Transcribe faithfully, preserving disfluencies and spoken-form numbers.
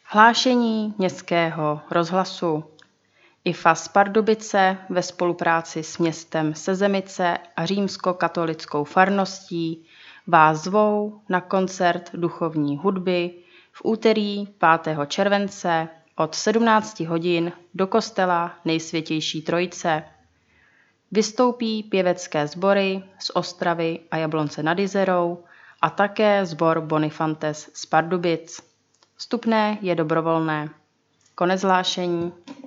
Hlášení Městského rozhlasu. I F A S Pardubice ve spolupráci s městem Sezemice a římskokatolickou farností vás zvou na koncert duchovní hudby v úterý pátého července od sedmnáct hodin do kostela Nejsvětější Trojice. Vystoupí pěvecké sbory z Ostravy a Jablonce nad Jizerou a také sbor Bonifantes z Pardubic. Vstupné je dobrovolné. Konec hlášení.